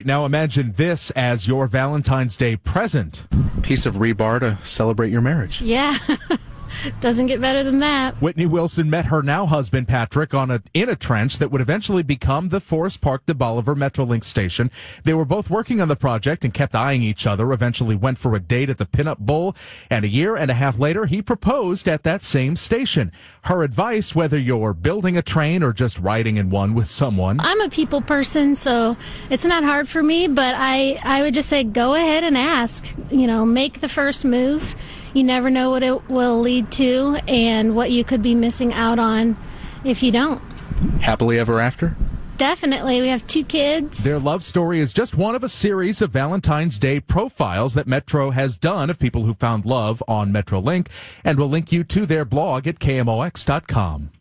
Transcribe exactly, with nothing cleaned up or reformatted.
Now imagine this as your Valentine's Day present. Piece of rebar to celebrate your marriage. Yeah. Doesn't get better than that. Whitney Wilson met her now husband Patrick on a in a trench that would eventually become the Forest Park de Bolivar Metrolink station. They were both working on the project and kept eyeing each other, eventually went for a date at the Pinup Bowl, and a year and a half later he proposed at that same station. Her advice, whether you're building a train or just riding in one with someone. I'm a people person, so it's not hard for me, but I, I would just say go ahead and ask. You know, make the first move. You never know what it will lead to and what you could be missing out on if you don't. Happily ever after? Definitely. We have two kids. Their love story is just one of a series of Valentine's Day profiles that Metro has done of people who found love on Metrolink, and we'll link you to their blog at K M O X dot com.